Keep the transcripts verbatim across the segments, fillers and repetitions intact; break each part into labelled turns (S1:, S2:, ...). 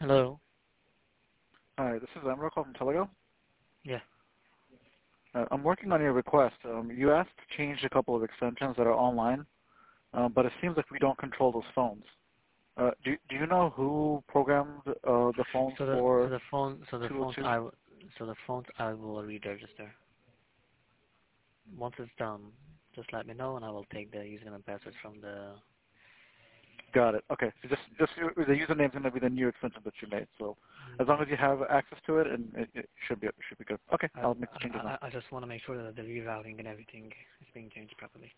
S1: Hello.
S2: Hi, this is Amro calling from Telego.
S1: Yeah.
S2: Uh, I'm working on your request. Um, you asked to change a couple of extensions that are online, uh, but it seems like we don't control those phones. Uh, do Do you know who programmed uh, the phones
S1: So the so
S2: for
S1: the phone so the phones
S2: two oh two?
S1: I w- so the phones I will re-register. Once it's done, just let me know and I will take the username and password from the.
S2: Got it. Okay. So just just your, the username is going to be the new extension that you made. So as long
S1: Yeah.
S2: as you have access to it, and it, it should be it should be good. Okay.
S1: I,
S2: I'll make the changes now.
S1: I I just want to make sure that the rerouting and everything is being changed properly.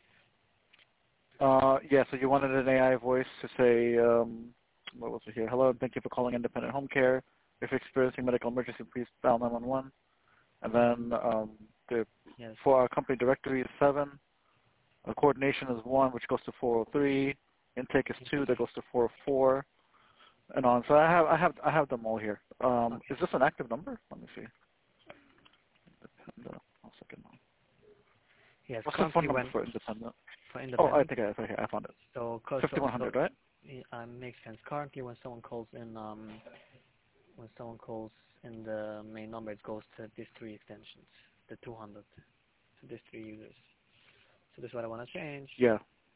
S2: Uh, yeah. So you wanted an A I voice to say, um, what was it here? Hello, thank you for calling Independent Home Care. If you're experiencing medical emergency, please dial nine one one. And then um, the,
S1: Yes.
S2: for our company directory is seven. Uh, coordination is one, which goes to four oh three. Intake is two, that goes to four oh four, and on. So I have I have I have them all here. Um,
S1: Okay.
S2: is this an active number? Let me see. Independent. One second.
S1: Yes.
S2: What's the phone
S1: Currently,
S2: number
S1: when
S2: for independent?
S1: for
S2: Oh, I
S1: independent,
S2: think I, I I found it.
S1: so co- so
S2: fifty-one
S1: so
S2: hundred, right?
S1: yeah, uh, makes sense. Currently, when someone calls in um when someone calls in the main number, it goes to these three extensions, the two hundred, to these three users. So this is what I want to change.
S2: Yeah.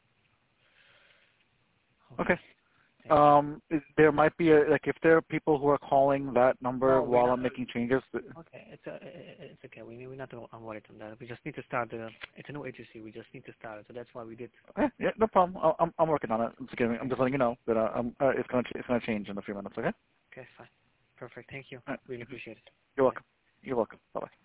S1: Okay.
S2: Okay.
S1: Thank you.
S2: Um, is, there might be a, like if there are people who are calling that number
S1: No, we're
S2: while
S1: not.
S2: I'm making changes.
S1: Okay, it's uh, it's okay. We we're not too worried on that. We just need to start the. It's a new agency. We just need to start it. So that's why we did.
S2: Okay, yeah, no problem. I'll, I'm I'm working on it. I'm just giving, I'm
S1: Okay.
S2: just letting you know that uh, I'm, uh, it's gonna ch- it's gonna change in a few minutes. Okay.
S1: Okay, fine. Perfect. Thank you.
S2: All right.
S1: Really appreciate it.
S2: You're
S1: Bye.
S2: welcome. You're welcome. Bye bye.